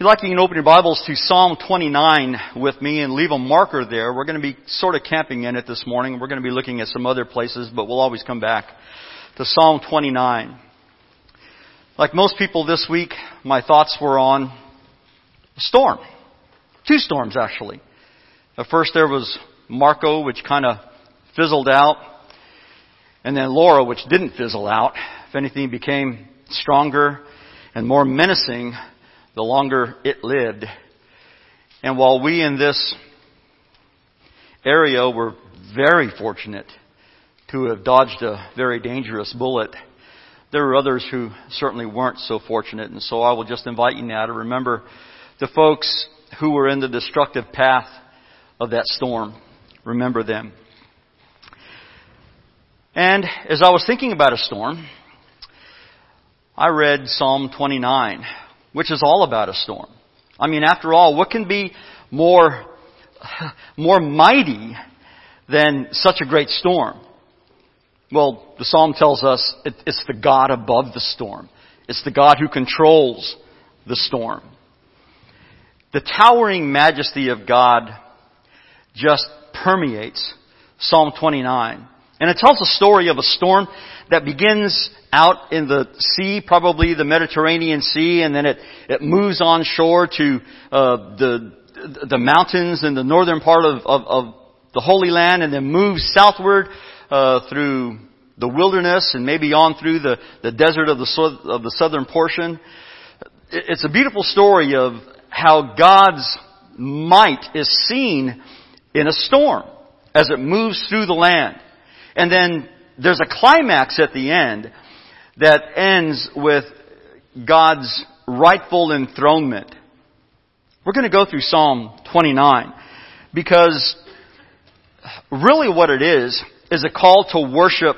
If you'd like, you can open your Bibles to Psalm 29 with me and leave a marker there. We're going to be sort of camping in it this morning. We're going to be looking at some other places, but we'll always come back to Psalm 29. Like most people this week, my thoughts were on a storm. Two storms, actually. At first there was Marco, which kind of fizzled out. And then Laura, which didn't fizzle out. If anything, became stronger and more menacing the longer it lived. And while we in this area were very fortunate to have dodged a very dangerous bullet, there were others who certainly weren't so fortunate. And so I will just invite you now to remember the folks who were in the destructive path of that storm. Remember them. And as I was thinking about a storm, I read Psalm 29, which is all about a storm. I mean, after all, what can be more mighty than such a great storm? Well, the Psalm tells us it's the God above the storm. It's the God who controls the storm. The towering majesty of God just permeates Psalm 29. And it tells a story of a storm that begins out in the sea, probably the Mediterranean Sea, and then it moves on shore to the mountains in the northern part of the Holy Land, and then moves southward through the wilderness and maybe on through the desert of the southern portion. It's a beautiful story of how God's might is seen in a storm as it moves through the land. And then there's a climax at the end that ends with God's rightful enthronement. We're going to go through Psalm 29 because really what it is a call to worship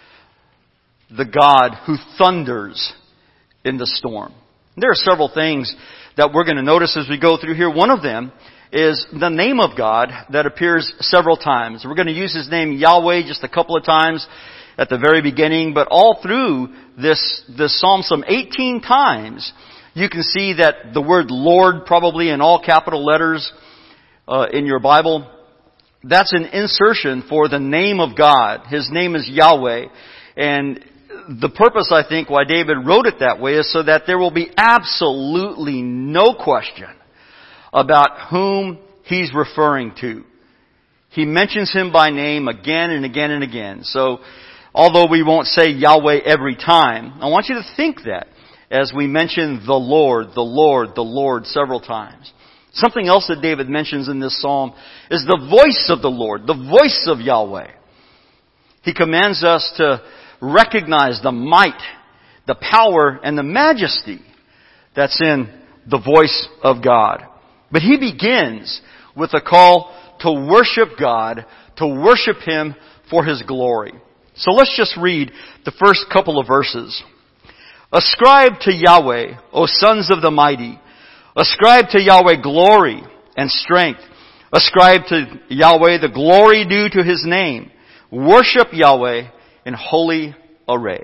the God who thunders in the storm. There are several things that we're going to notice as we go through here. One of them is the name of God that appears several times. We're going to use His name Yahweh just a couple of times at the very beginning, but all through this psalm, some 18 times, you can see that the word Lord, probably in all capital letters in your Bible, that's an insertion for the name of God. His name is Yahweh. And the purpose, I think, why David wrote it that way is so that there will be absolutely no question about whom he's referring to. He mentions Him by name again and again and again. So, although we won't say Yahweh every time, I want you to think that as we mention the Lord, the Lord, the Lord several times. Something else that David mentions in this psalm is the voice of the Lord, the voice of Yahweh. He commands us to recognize the might, the power, and the majesty that's in the voice of God. But he begins with a call to worship God, to worship Him for His glory. So let's just read the first couple of verses. Ascribe to Yahweh, O sons of the mighty. Ascribe to Yahweh glory and strength. Ascribe to Yahweh the glory due to His name. Worship Yahweh in holy array.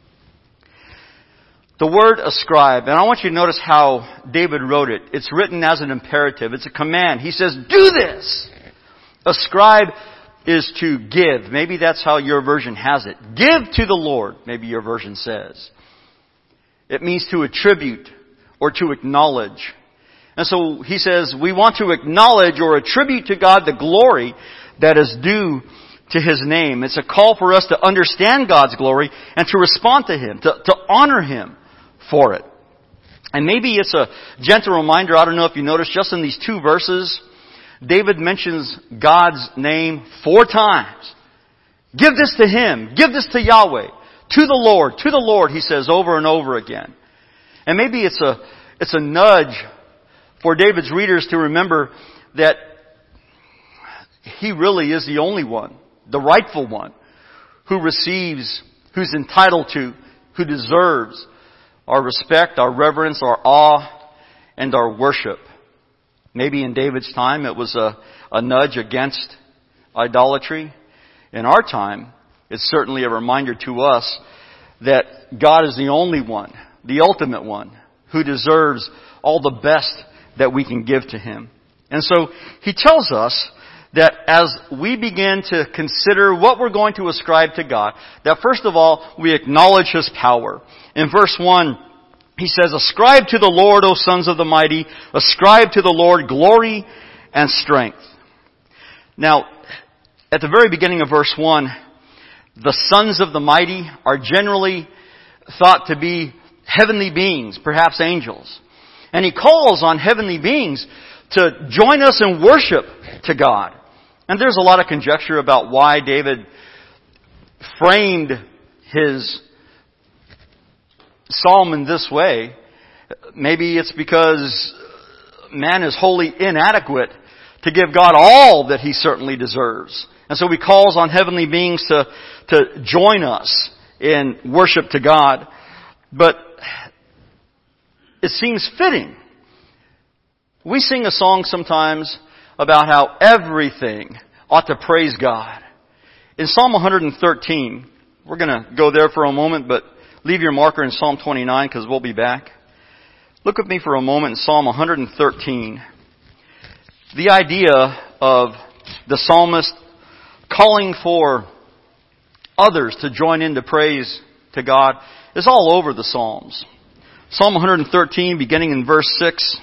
The word ascribe, and I want you to notice how David wrote it. It's written as an imperative. It's a command. He says, do this! Ascribe is to give. Maybe that's how your version has it. Give to the Lord, maybe your version says. It means to attribute or to acknowledge. And so he says, we want to acknowledge or attribute to God the glory that is due to His name. It's a call for us to understand God's glory and to respond to Him, to honor Him for it. And maybe it's a gentle reminder, I don't know if you noticed, just in these two verses, David mentions God's name 4 times. Give this to Him. Give this to Yahweh. To the Lord, he says over and over again. And maybe it's a nudge for David's readers to remember that he really is the only one, the rightful one, who receives, who's entitled to, who deserves our respect, our reverence, our awe, and our worship. Maybe in David's time it was a nudge against idolatry. In our time, it's certainly a reminder to us that God is the only one, the ultimate one, who deserves all the best that we can give to Him. And so He tells us that as we begin to consider what we're going to ascribe to God, that first of all, we acknowledge His power. In verse 1, He says, "Ascribe to the Lord, O sons of the mighty, ascribe to the Lord glory and strength." Now, at the very beginning of verse 1, the sons of the mighty are generally thought to be heavenly beings, perhaps angels. And He calls on heavenly beings to join us in worship to God. And there's a lot of conjecture about why David framed his psalm in this way. Maybe it's because man is wholly inadequate to give God all that He certainly deserves. And so He calls on heavenly beings to join us in worship to God. But it seems fitting. We sing a song sometimes about how everything ought to praise God. In Psalm 113, we're going to go there for a moment, but leave your marker in Psalm 29 because we'll be back. Look with me for a moment in Psalm 113. The idea of the psalmist calling for others to join in to praise to God is all over the Psalms. Psalm 113, beginning in verse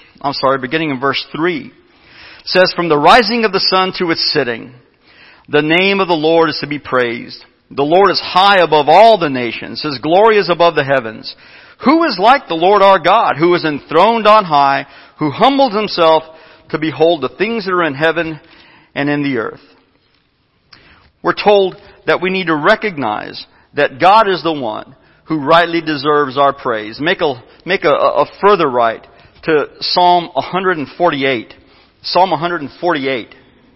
3, says, "From the rising of the sun to its setting, the name of the Lord is to be praised. The Lord is high above all the nations. His glory is above the heavens. Who is like the Lord our God, who is enthroned on high, who humbled Himself to behold the things that are in heaven and in the earth?" We're told that we need to recognize that God is the one who rightly deserves our praise. Make a further right to Psalm 148. Psalm 148.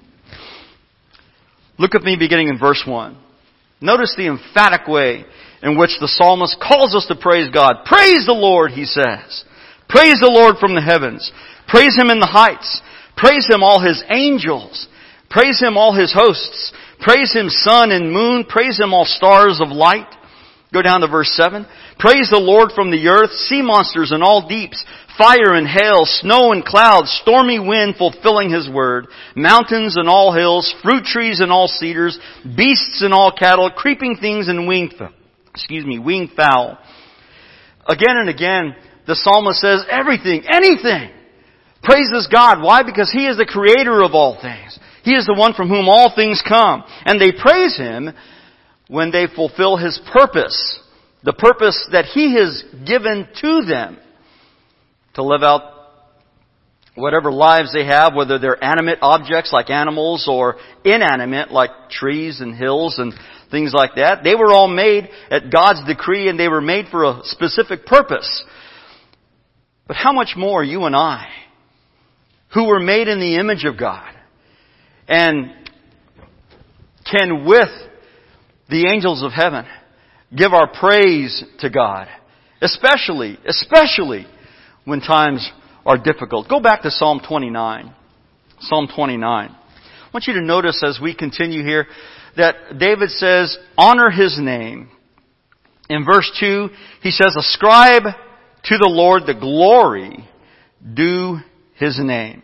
Look at me beginning in verse 1. Notice the emphatic way in which the psalmist calls us to praise God. "Praise the Lord," he says. "Praise the Lord from the heavens. Praise Him in the heights. Praise Him, all His angels. Praise Him, all His hosts. Praise Him, sun and moon. Praise Him, all stars of light." Go down to verse 7. "Praise the Lord from the earth, sea monsters and all deeps, fire and hail, snow and clouds, stormy wind fulfilling His word, mountains and all hills, fruit trees and all cedars, beasts and all cattle, creeping things and winged fowl." Again and again, the psalmist says everything, anything, praises God. Why? Because He is the creator of all things. He is the one from whom all things come. And they praise Him when they fulfill His purpose. The purpose that He has given to them to live out whatever lives they have, whether they're animate objects like animals or inanimate like trees and hills and things like that. They were all made at God's decree and they were made for a specific purpose. But how much more you and I, who were made in the image of God and can with the angels of heaven give our praise to God, especially when times are difficult. Go back to Psalm 29. Psalm 29. I want you to notice as we continue here that David says, honor His name. In verse 2, he says, ascribe to the Lord the glory due His name.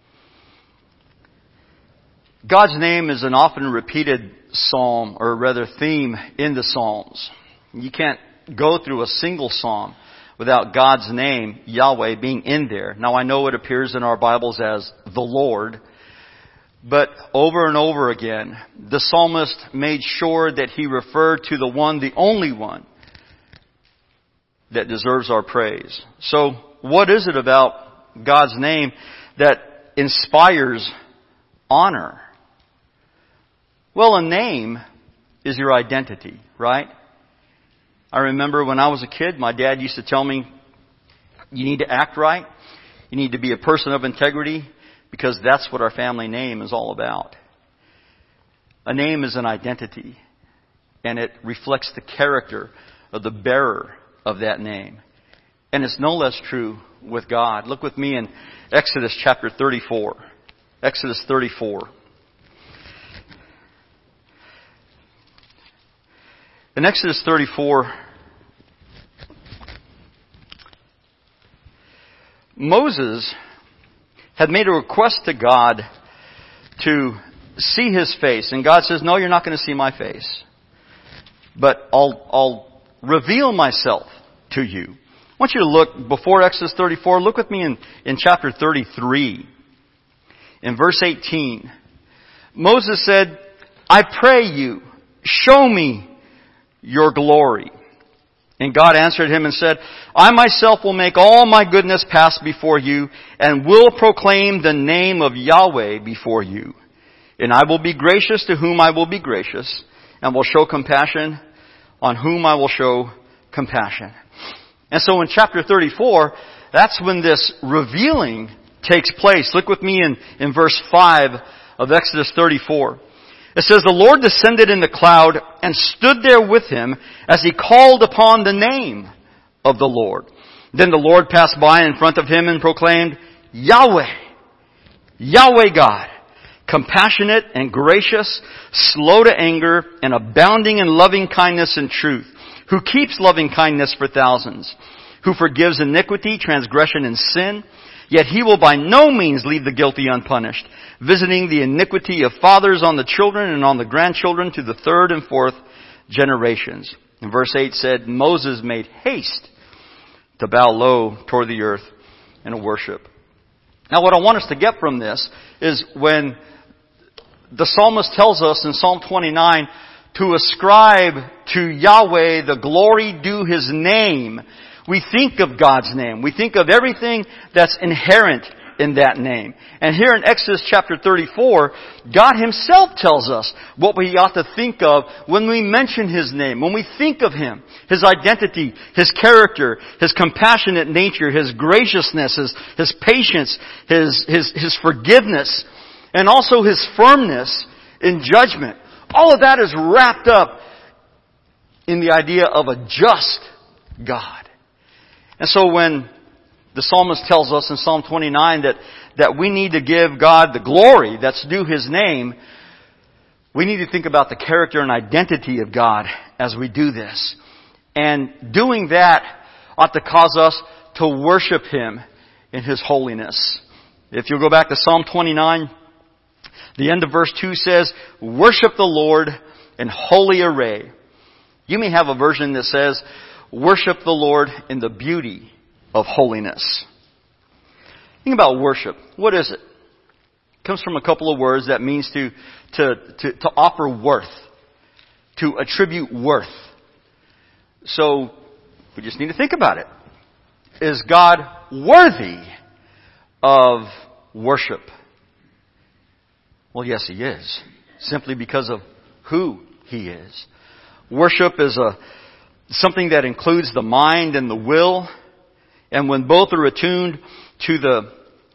God's name is an often repeated psalm, or rather theme in the Psalms. You can't go through a single psalm without God's name, Yahweh, being in there. Now I know it appears in our Bibles as the Lord, but over and over again, the psalmist made sure that he referred to the one, the only one, that deserves our praise. So, what is it about God's name that inspires honor? Well, a name is your identity, right? I remember when I was a kid, my dad used to tell me, you need to act right. You need to be a person of integrity, because that's what our family name is all about. A name is an identity, and it reflects the character of the bearer of that name. And it's no less true with God. Look with me in Exodus chapter 34. Exodus 34. In Exodus 34, Moses had made a request to God to see his face. And God says, no, you're not going to see my face. But I'll reveal myself to you. I want you to look, before Exodus 34, look with me in chapter 33. In verse 18. Moses said, I pray you, show me your glory. And God answered him and said, I myself will make all my goodness pass before you, and will proclaim the name of Yahweh before you. And I will be gracious to whom I will be gracious, and will show compassion on whom I will show compassion. And so in chapter 34, that's when this revealing takes place. Look with me in verse 5 of Exodus 34. It says, the Lord descended in the cloud and stood there with him as he called upon the name of the Lord. Then the Lord passed by in front of him and proclaimed, Yahweh, Yahweh God, compassionate and gracious, slow to anger, and abounding in loving kindness and truth, who keeps loving kindness for thousands, who forgives iniquity, transgression, and sin. Yet he will by no means leave the guilty unpunished, visiting the iniquity of fathers on the children and on the grandchildren to the third and fourth generations. And verse 8 said, Moses made haste to bow low toward the earth and worship. Now what I want us to get from this is when the psalmist tells us in Psalm 29 to ascribe to Yahweh the glory due His name, we think of God's name. We think of everything that's inherent in that name. And here in Exodus chapter 34, God Himself tells us what we ought to think of when we mention His name, when we think of Him, His identity, His character, His compassionate nature, His graciousness, His patience, His forgiveness, and also His firmness in judgment. All of that is wrapped up in the idea of a just God. And so when the psalmist tells us in Psalm 29 that we need to give God the glory that's due His name, we need to think about the character and identity of God as we do this. And doing that ought to cause us to worship Him in His holiness. If you'll go back to Psalm 29, the end of verse 2 says, worship the Lord in holy array. You may have a version that says, worship the Lord in the beauty of holiness. Think about worship. What is it? It comes from a couple of words that means to offer worth, to attribute worth. So we just need to think about it. Is God worthy of worship? Well, yes, He is. Simply because of who He is. Worship is something that includes the mind and the will. And when both are attuned to the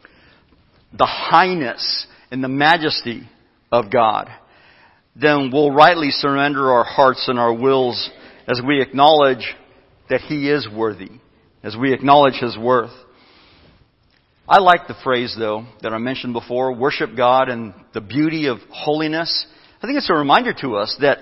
highness and the majesty of God, then we'll rightly surrender our hearts and our wills as we acknowledge that He is worthy, as we acknowledge His worth. I like the phrase, though, that I mentioned before, worship God in the beauty of holiness. I think it's a reminder to us that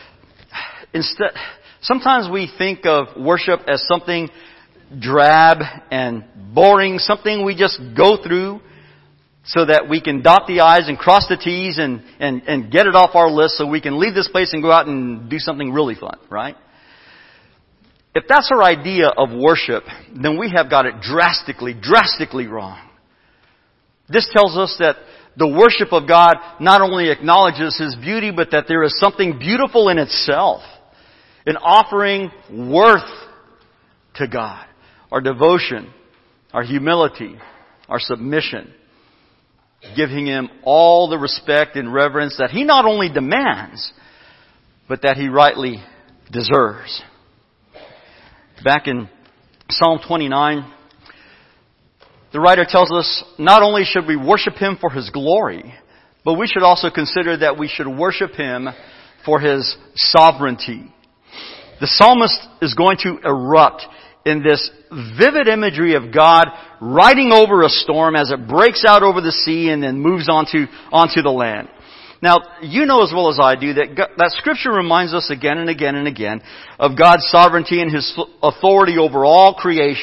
sometimes we think of worship as something drab and boring, something we just go through so that we can dot the I's and cross the T's and get it off our list so we can leave this place and go out and do something really fun, right? If that's our idea of worship, then we have got it drastically wrong. This tells us that the worship of God not only acknowledges His beauty, but that there is something beautiful in itself, in offering worth to God. Our devotion, our humility, our submission, giving Him all the respect and reverence that He not only demands, but that He rightly deserves. Back in Psalm 29, the writer tells us not only should we worship Him for His glory, but we should also consider that we should worship Him for His sovereignty. The psalmist is going to erupt in this vivid imagery of God riding over a storm as it breaks out over the sea and then moves onto the land. Now, you know as well as I do that Scripture reminds us again and again and again of God's sovereignty and His authority over all creation.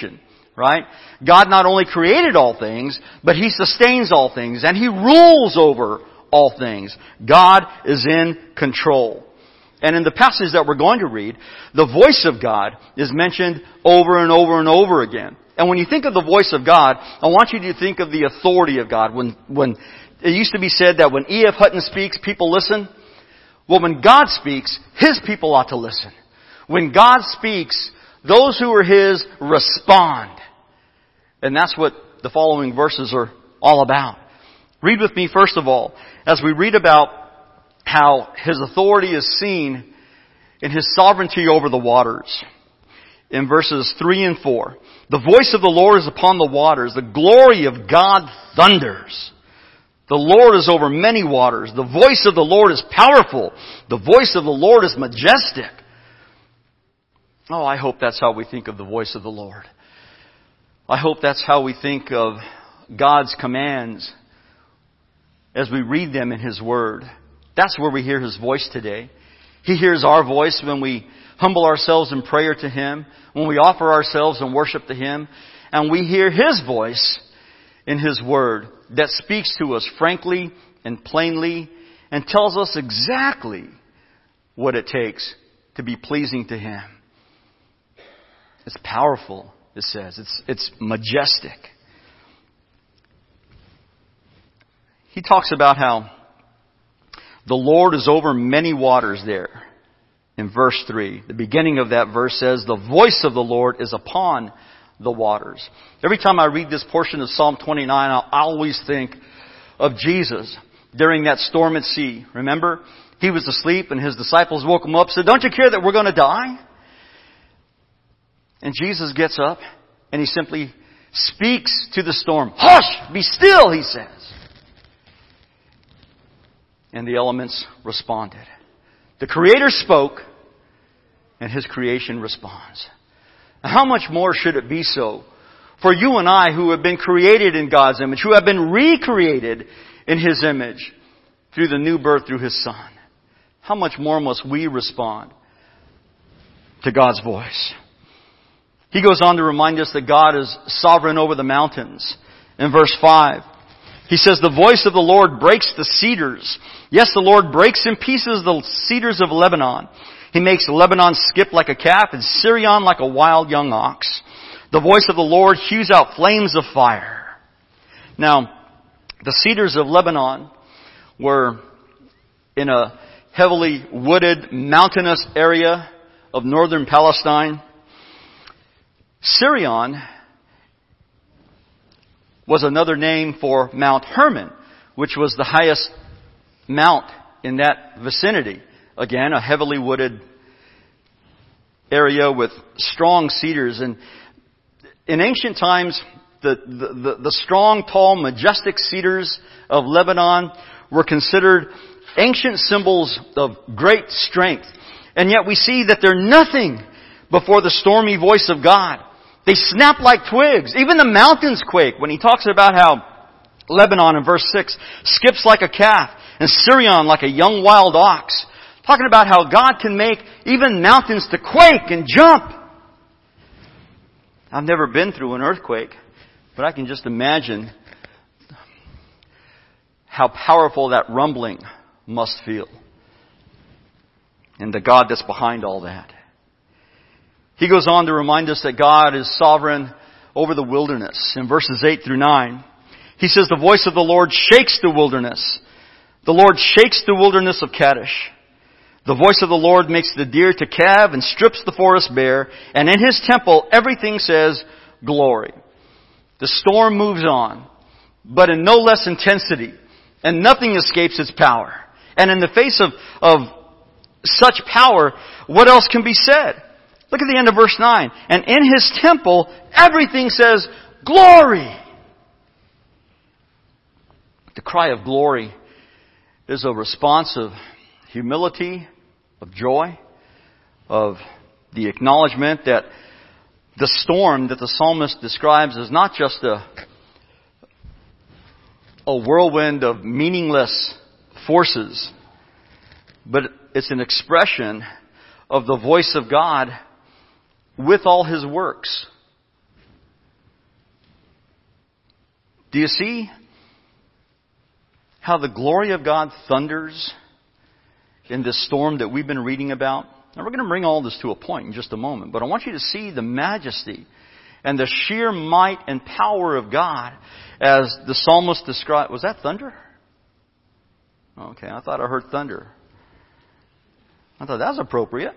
right? God not only created all things, but He sustains all things, and He rules over all things. God is in control. And in the passage that we're going to read, the voice of God is mentioned over and over and over again. And when you think of the voice of God, I want you to think of the authority of God. When it used to be said that when E.F. Hutton speaks, people listen. Well, when God speaks, His people ought to listen. When God speaks, those who are His respond. And that's what the following verses are all about. Read with me first of all, as we read about how His authority is seen in His sovereignty over the waters. In verses 3 and 4. The voice of the Lord is upon the waters. The glory of God thunders. The Lord is over many waters. The voice of the Lord is powerful. The voice of the Lord is majestic. Oh, I hope that's how we think of the voice of the Lord. I hope that's how we think of God's commands as we read them in His Word. That's where we hear His voice today. He hears our voice when we humble ourselves in prayer to Him, when we offer ourselves in worship to Him, and we hear His voice in His Word that speaks to us frankly and plainly and tells us exactly what it takes to be pleasing to Him. It's powerful, it says. It's majestic. He talks about how the Lord is over many waters there. In verse 3, the beginning of that verse says, the voice of the Lord is upon the waters. Every time I read this portion of Psalm 29, I always think of Jesus during that storm at sea. Remember? He was asleep and His disciples woke Him up and said, don't you care that we're going to die? And Jesus gets up and He simply speaks to the storm. Hush! Be still, He says. And the elements responded. The Creator spoke, and His creation responds. Now, how much more should it be so for you and I who have been created in God's image, who have been recreated in His image through the new birth through His Son? How much more must we respond to God's voice? He goes on to remind us that God is sovereign over the mountains. In verse 5, He says, the voice of the Lord breaks the cedars. Yes, the Lord breaks in pieces the cedars of Lebanon. He makes Lebanon skip like a calf and Sirion like a wild young ox. The voice of the Lord hews out flames of fire. Now, the cedars of Lebanon were in a heavily wooded, mountainous area of northern Palestine. Sirion was another name for Mount Hermon, which was the highest mount in that vicinity. Again, a heavily wooded area with strong cedars. And in ancient times, the strong, tall, majestic cedars of Lebanon were considered ancient symbols of great strength. And yet we see that they're nothing before the stormy voice of God. They snap like twigs. Even the mountains quake when He talks about how Lebanon in verse 6 skips like a calf and Sirion like a young wild ox. Talking about how God can make even mountains to quake and jump. I've never been through an earthquake, but I can just imagine how powerful that rumbling must feel. And the God that's behind all that. He goes on to remind us that God is sovereign over the wilderness. In verses 8 through 9, He says, the voice of the Lord shakes the wilderness. The Lord shakes the wilderness of Kadesh. The voice of the Lord makes the deer to calve and strips the forest bare. And in His temple, everything says glory. The storm moves on, but in no less intensity. And nothing escapes its power. And in the face of such power, what else can be said? Look at the end of verse 9. And in His temple, everything says glory. The cry of glory is a response of humility, of joy, of the acknowledgement that the storm that the psalmist describes is not just a whirlwind of meaningless forces, but it's an expression of the voice of God with all His works. Do you see how the glory of God thunders in this storm that we've been reading about? Now we're going to bring all this to a point in just a moment, but I want you to see the majesty and the sheer might and power of God as the psalmist described. Was that thunder? Okay, I thought I heard thunder. I thought that was appropriate.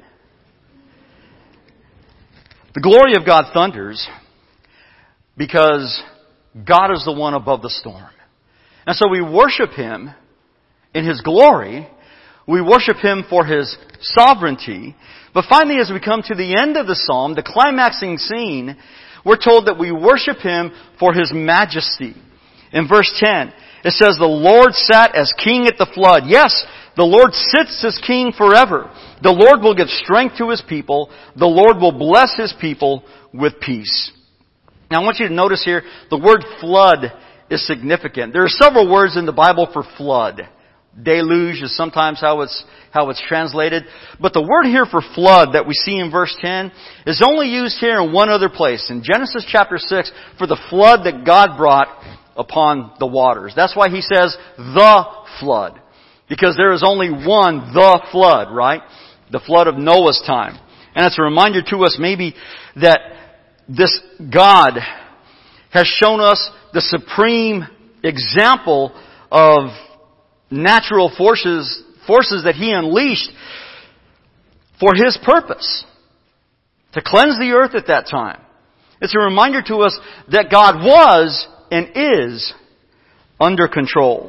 The glory of God thunders because God is the one above the storm. And so we worship Him in His glory. We worship Him for His sovereignty. But finally, as we come to the end of the psalm, the climaxing scene, we're told that we worship Him for His majesty. In verse 10, it says, the Lord sat as king at the flood. Yes, the Lord sits as king forever. The Lord will give strength to His people. The Lord will bless His people with peace. Now I want you to notice here, the word flood is significant. There are several words in the Bible for flood. Deluge is sometimes how it's translated. But the word here for flood that we see in verse 10 is only used here in one other place. In Genesis chapter 6, for the flood that God brought upon the waters. That's why He says the flood. Because there is only one, the flood, right? The flood of Noah's time. And it's a reminder to us maybe that this God has shown us the supreme example of natural forces that He unleashed for His purpose. To cleanse the earth at that time. It's a reminder to us that God was and is under control.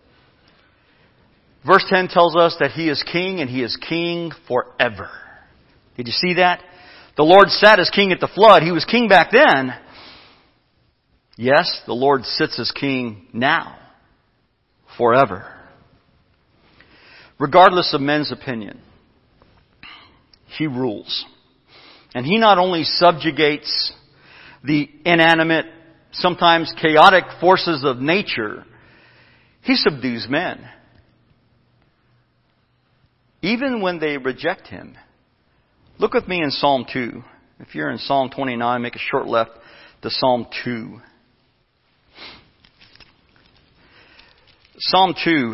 Verse 10 tells us that He is king and He is king forever. Did you see that? The Lord sat as king at the flood. He was king back then. Yes, the Lord sits as king now. Forever. Regardless of men's opinion, He rules. And He not only subjugates the inanimate, sometimes chaotic forces of nature, He subdues men. Even when they reject Him. Look with me in Psalm 2. If you're in Psalm 29, make a short left to Psalm 2. Psalm 2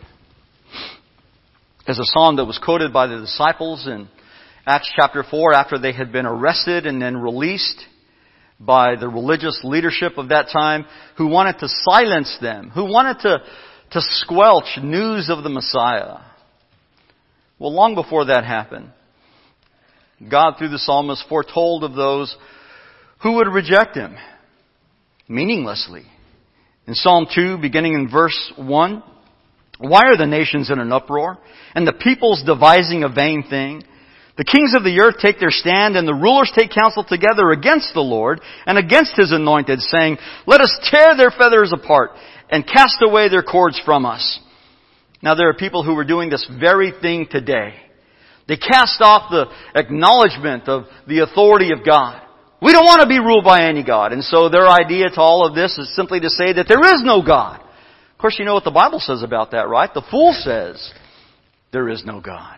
is a psalm that was quoted by the disciples in Acts chapter 4 after they had been arrested and then released by the religious leadership of that time who wanted to silence them, who wanted to squelch news of the Messiah. Well, long before that happened, God through the psalmist foretold of those who would reject Him meaninglessly. In Psalm 2, beginning in verse 1, why are the nations in an uproar, and the peoples devising a vain thing? The kings of the earth take their stand, and the rulers take counsel together against the Lord and against His anointed, saying, let us tear their feathers apart and cast away their cords from us. Now there are people who are doing this very thing today. They cast off the acknowledgement of the authority of God. We don't want to be ruled by any God. And so their idea to all of this is simply to say that there is no God. Of course, you know what the Bible says about that, right? The fool says there is no God.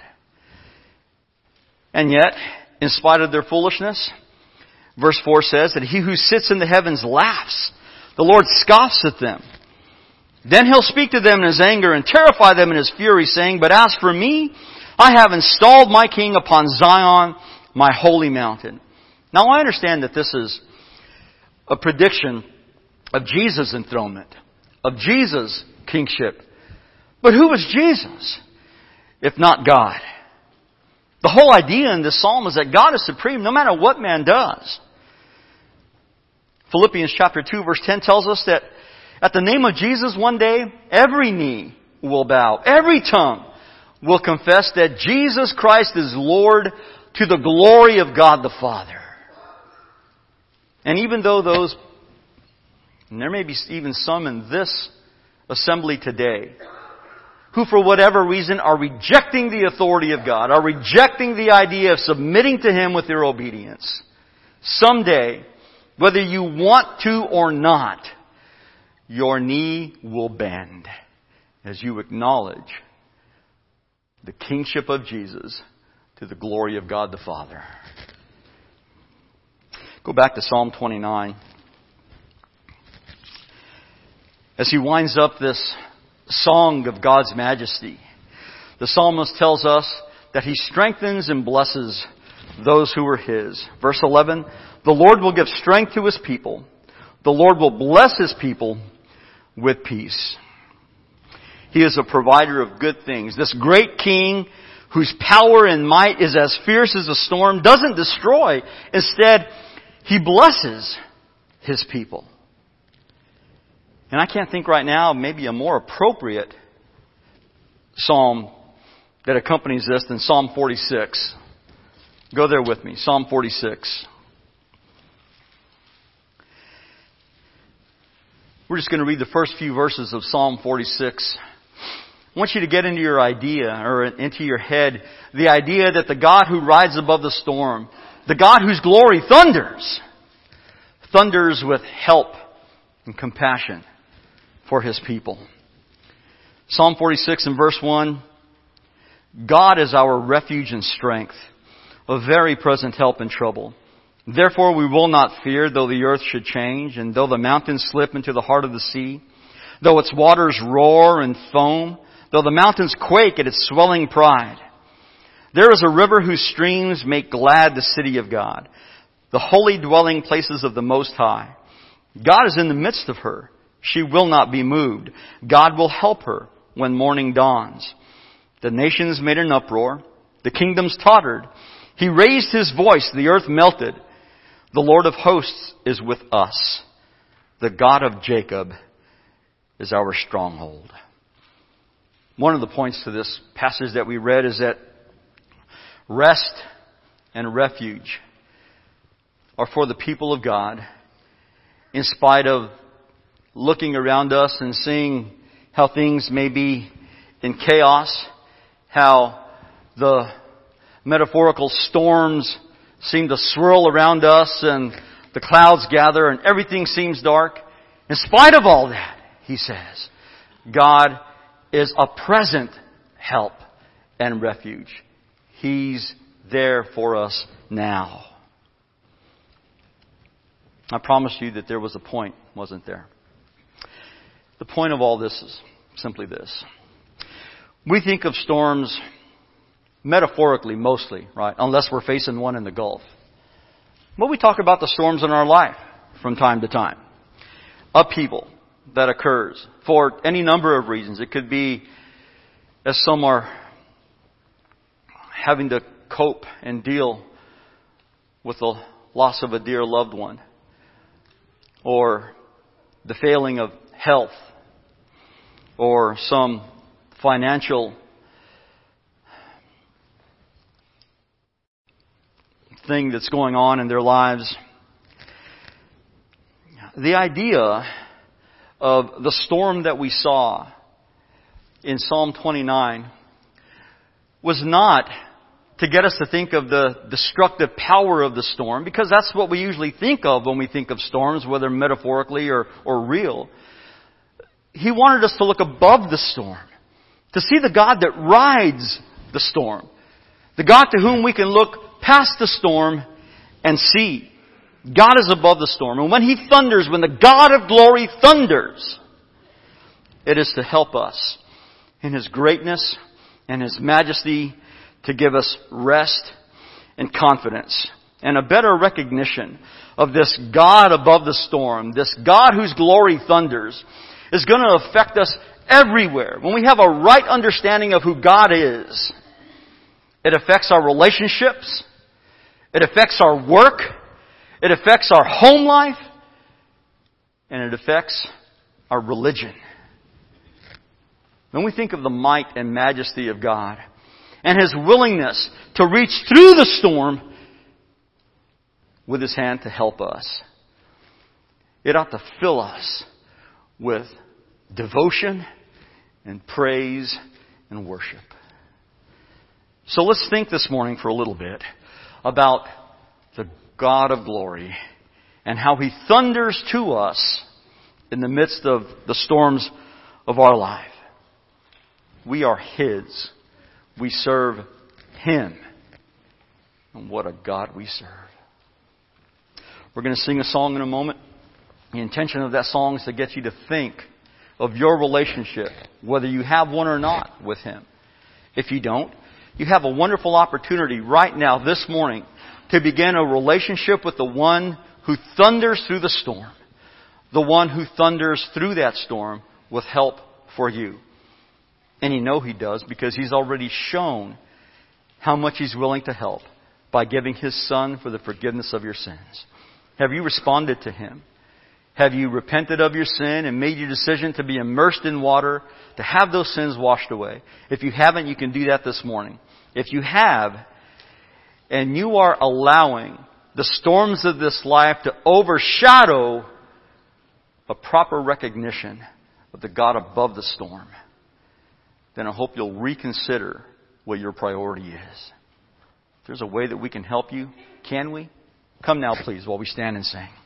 And yet, in spite of their foolishness, verse 4 says that He who sits in the heavens laughs. The Lord scoffs at them. Then He'll speak to them in His anger and terrify them in His fury, saying, but as for me, I have installed my king upon Zion, my holy mountain. Now I understand that this is a prediction of Jesus' enthronement, of Jesus' kingship. But who is Jesus, if not God? The whole idea in this psalm is that God is supreme no matter what man does. Philippians chapter 2 verse 10 tells us that at the name of Jesus one day, every knee will bow, every tongue will confess that Jesus Christ is Lord to the glory of God the Father. And even though those, and there may be even some in this assembly today, who for whatever reason are rejecting the authority of God, are rejecting the idea of submitting to Him with their obedience, someday, whether you want to or not, your knee will bend as you acknowledge the kingship of Jesus to the glory of God the Father. Go back to Psalm 29. As he winds up this song of God's majesty, the psalmist tells us that he strengthens and blesses those who are his. Verse 11, the Lord will give strength to his people. The Lord will bless his people with peace. He is a provider of good things. This great king whose power and might is as fierce as a storm doesn't destroy. Instead, he blesses his people. And I can't think right now maybe a more appropriate psalm that accompanies this than Psalm 46. Go there with me. Psalm 46. We're just going to read the first few verses of Psalm 46. I want you to get into your idea, or into your head, the idea that the God who rides above the storm, the God whose glory thunders with help and compassion for his people. Psalm 46 and verse 1, God is our refuge and strength, a very present help in trouble. Therefore we will not fear, though the earth should change, and though the mountains slip into the heart of the sea, though its waters roar and foam, though the mountains quake at its swelling pride. There is a river whose streams make glad the city of God, the holy dwelling places of the Most High. God is in the midst of her. She will not be moved. God will help her when morning dawns. The nations made an uproar. The kingdoms tottered. He raised his voice. The earth melted. The Lord of hosts is with us. The God of Jacob is our stronghold. One of the points to this passage that we read is that rest and refuge are for the people of God, in spite of looking around us and seeing how things may be in chaos, how the metaphorical storms seem to swirl around us and the clouds gather and everything seems dark. In spite of all that, he says, God is a present help and refuge. He's there for us now. I promised you that there was a point, wasn't there? The point of all this is simply this. We think of storms metaphorically mostly, right? Unless we're facing one in the Gulf. But we talk about the storms in our life from time to time. Upheaval that occurs for any number of reasons. It could be, as some are having to cope and deal with the loss of a dear loved one, or the failing of health, or some financial thing that's going on in their lives. The idea of the storm that we saw in Psalm 29 was not to get us to think of the destructive power of the storm, because that's what we usually think of when we think of storms, whether metaphorically or real. He wanted us to look above the storm, to see the God that rides the storm, the God to whom we can look past the storm and see. God is above the storm. And when He thunders, when the God of glory thunders, it is to help us in His greatness and His majesty, to give us rest and confidence and a better recognition of this God above the storm, this God whose glory thunders, is going to affect us everywhere. When we have a right understanding of who God is, it affects our relationships, it affects our work, it affects our home life, and it affects our religion. When we think of the might and majesty of God and His willingness to reach through the storm with His hand to help us, it ought to fill us with devotion and praise and worship. So let's think this morning for a little bit about the God of glory and how He thunders to us in the midst of the storms of our life. We are His. We serve Him. And what a God we serve. We're going to sing a song in a moment. The intention of that song is to get you to think of your relationship, whether you have one or not with Him. If you don't, you have a wonderful opportunity right now, this morning, to begin a relationship with the one who thunders through the storm. The one who thunders through that storm with help for you. And you know He does because He's already shown how much He's willing to help by giving His Son for the forgiveness of your sins. Have you responded to Him? Have you repented of your sin and made your decision to be immersed in water, to have those sins washed away? If you haven't, you can do that this morning. If you have, and you are allowing the storms of this life to overshadow a proper recognition of the God above the storm, then I hope you'll reconsider what your priority is. If there's a way that we can help you, can we? Come now, please, while we stand and sing.